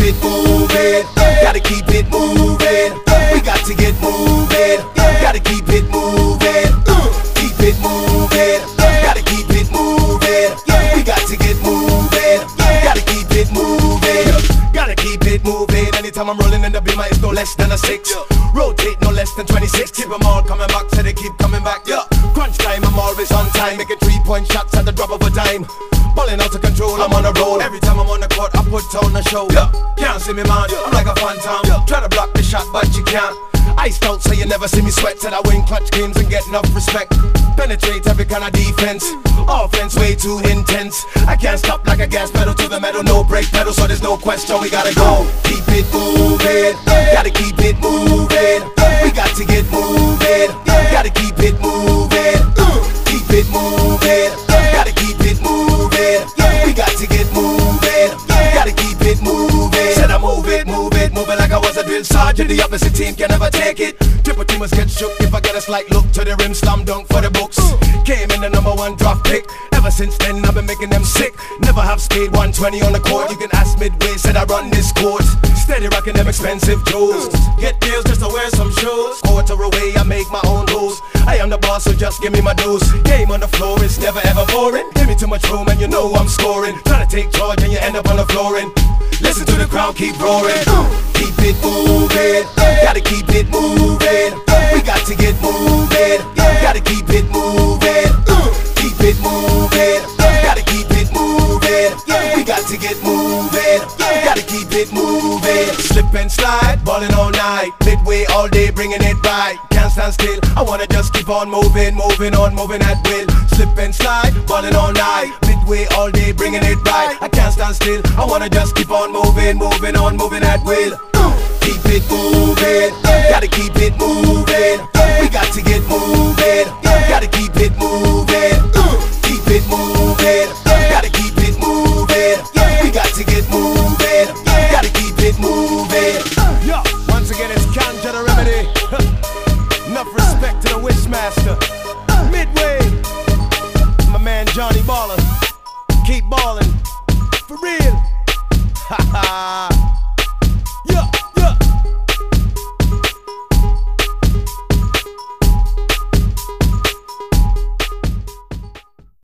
it moving, gotta keep it moving. We got to get moving, gotta keep it moving. Keep it moving, gotta keep it moving. We got to get moving, gotta keep it moving. Gotta keep it moving. Anytime I'm rolling in the beamer, it's no less than a 6. Rotate no less than 26. Keep them all coming back, so they keep coming back. Yeah. Crunch time, I'm always on time. Making 3-point shots at the drop of a dime. Balling out of control, I'm on a roll. Every time I'm on the court, I put on a show. Yeah. Can't see me, man, I'm like a phantom. Try to block the shot, but you can't. Iced out, so you never see me sweat. Till I win clutch games and get enough respect. Penetrate every kind of defense. Offense way too intense. I can't stop like a gas pedal to the metal. No brake pedal, so there's no question. We gotta go. Keep it moving, gotta keep it moving. We got to get moving, gotta keep it moving. Keep it moving, gotta keep it moving. We got to get moving, gotta keep it moving. Said I move it like I was a drill sergeant. The opposite team can never take it. Triple teamers get shook if I get a slight look to the rim. Slam dunk for the books. Came in the #1 draft pick. Ever since then I've been making them sick. Never have stayed 120 on the court. You can ask Midway, said I run this court. Steady rocking them expensive jewels. Get deals just to wear some shoes. Quarter away I make my own rules. I am the boss, so just give me my dues. Game on the floor is never ever boring. Give me too much room and you know I'm scoring. Try to take charge and you end up on the flooring. Listen to the crowd keep roaring. Keep it moving, gotta keep it moving. We got to get moving, gotta keep it moving. Keep it moving, gotta keep it moving. We got to get moving, gotta keep it moving. Slip and slide, ballin' all night. Midway all day, bringing it right. Can't stand still, I wanna just keep on moving, moving at will. Slip and slide, ballin' all night. Midway all day, bringing it right. I can't stand still, I wanna just keep on moving at will. Keep it moving,